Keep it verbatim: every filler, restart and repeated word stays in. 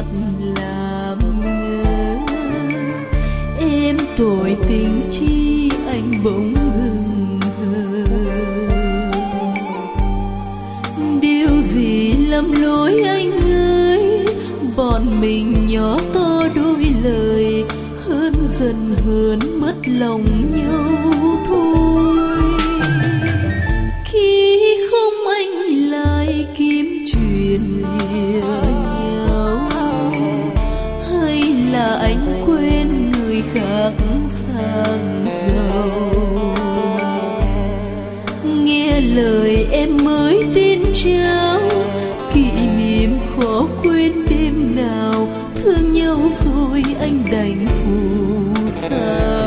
mặt làm ngơ. Em tội tình chi anh bỗng hững hờ. Điều gì lầm lỗi anh ơi, bọn mình nhỏ to đôi lời, hơn dần hơn mất lòng nhau thôi. Khi không anh lại kiếm chuyện lìa nhau, hay là anh quên người khác sang giàu. Nghe lời em mới tin trao, kỷ niệm khó quên đêm nào, thương nhau rồi anh đành phụ sa.